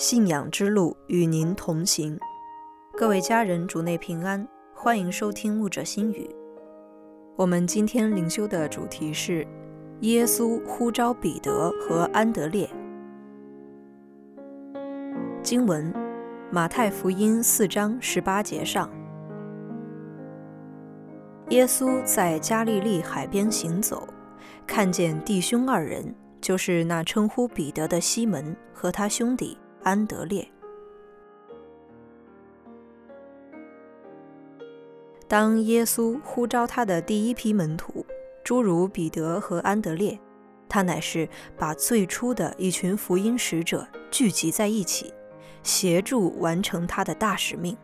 信仰之路与您同行。各位家人，主内平安，欢迎收听牧者心语。我们今天灵修的主题是耶稣呼召彼得和安德烈。经文马太福音4章18节上，耶稣在加利利海边行走，看见弟兄2人，就是那称呼彼得的西门和他兄弟安德烈。当耶稣呼召他的第一批门徒，诸如彼得和安德烈，他乃是把最初的一群福音使者聚集在一起，协助完成他的大使命。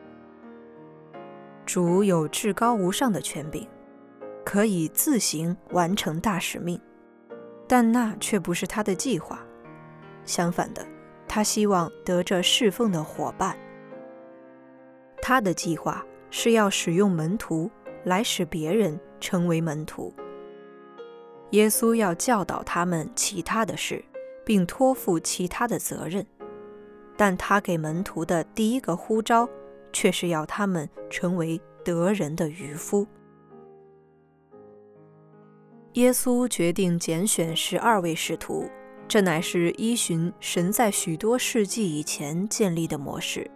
主有至高无上的权柄，可以自行完成大使命，但那却不是他的计划。相反的，他希望得着侍奉的伙伴。他的计划是要使用门徒来使别人成为门徒。耶稣要教导他们其他的事，并托付其他的责任，但他给门徒的第一个呼召，却是要他们成为得人的渔夫。耶稣决定拣选12位使徒，这乃是依循神在许多世纪以前建立的模式。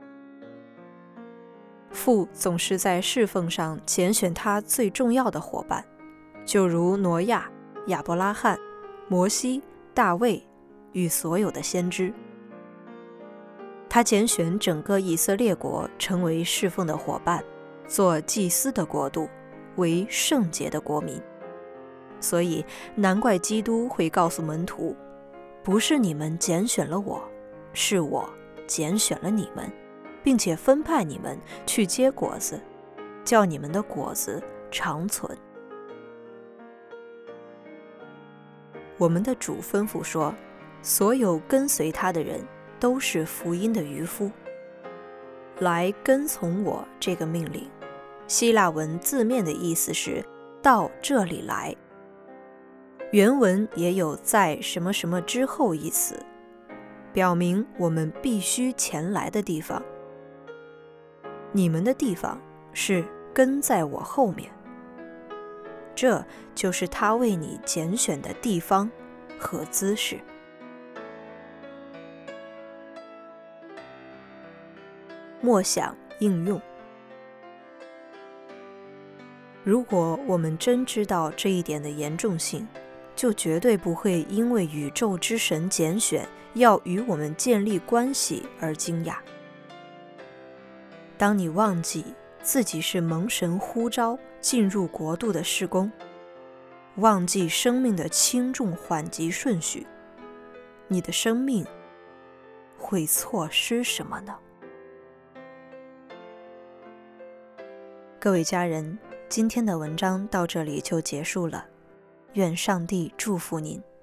父总是在侍奉上拣选他最重要的伙伴，就如挪亚、亚伯拉罕、摩西、大卫与所有的先知。他拣选整个以色列国成为侍奉的伙伴，做祭司的国度，为圣洁的国民。所以难怪基督会告诉门徒，不是你们拣选了我，是我拣选了你们，并且分派你们去结果子，叫你们的果子长存。我们的主吩咐说，所有跟随他的人都是福音的渔夫。来跟从我这个命令，希腊文字面的意思是到这里来，原文也有在什么什么之后一词，表明我们必须前来的地方。你们的地方是跟在我后面，这就是他为你拣选的地方和姿势。默想应用。如果我们真知道这一点的严重性，就绝对不会因为宇宙之神拣选要与我们建立关系而惊讶。当你忘记自己是蒙神呼召进入国度的事工，忘记生命的轻重缓急顺序，你的生命会错失什么呢？各位家人，今天的文章到这里就结束了，愿上帝祝福您。